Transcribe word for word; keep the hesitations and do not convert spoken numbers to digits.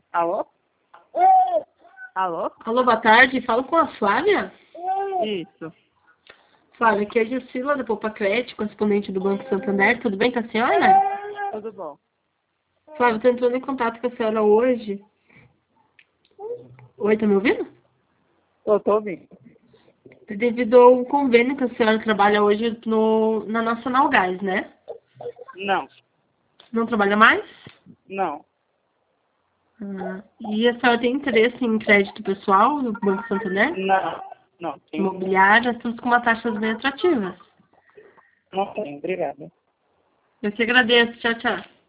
Alô? Alô? Alô, boa tarde. Falo com a Flávia? Isso. Flávia, aqui é a Juscila, da Poupa Crédito, correspondente do Banco Santander. Tudo bem com a senhora? Tudo bom? Flávia, estou entrando em contato com a senhora hoje. Oi, tá me ouvindo? Eu tô ouvindo. Devido ao convênio que a senhora trabalha hoje no, na Nacional Gás, né? Não. Não trabalha mais? Não. Ah, e a senhora tem interesse em crédito pessoal no Banco Santander? Não. Não tem. Imobiliária, estamos com uma taxas bem atrativas. Não tem. Obrigado. Eu que agradeço. Tchau, tchau.